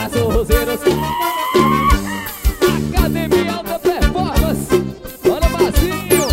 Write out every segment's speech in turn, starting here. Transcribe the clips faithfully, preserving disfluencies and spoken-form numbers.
As forrozeiras. Academia Alta Performance. Olha o passinho.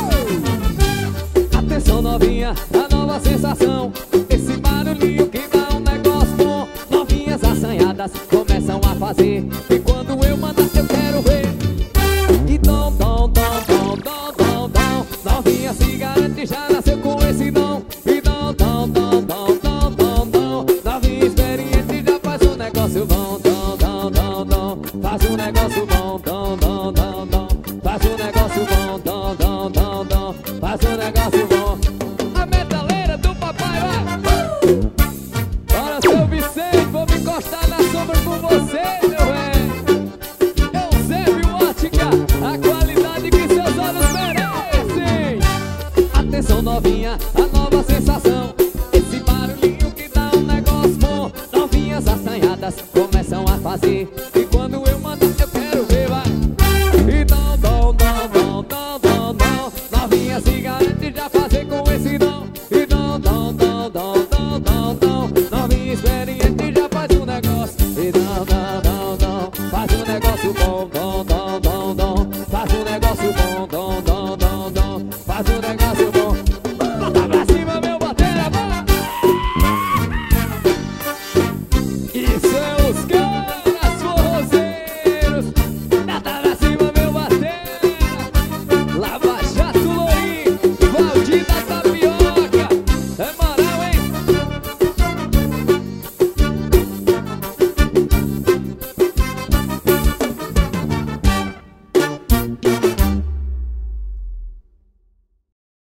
Atenção novinha, a nova sensação. Esse barulhinho que dá um negócio bom. Novinhas assanhadas começam a fazer. E quando eu mandar eu quero ver. E dom, dom, dom, dom, dom, dom, dom. Novinha se garante, já nasceu com esse dom. E dom, dom, dom, dom, dom, dom, dom. Novinha experiente já faz um negócio bom. Dom, dom, dom, dom. Faz um negócio bom. Dom, dom, dom, dom. Faz um negócio bom. Dom, dom, dom, dom. Faz um negócio bom. A metaleira do papai vai. Uh! Bora, seu Vicente, vou me encostar na sombra com você, meu velho. Eusébio Ótica, a qualidade que seus olhos merecem. Atenção novinha, a nova sensação. Esse barulhinho que dá um negócio bom. Novinhas assanhadas começam a fazer.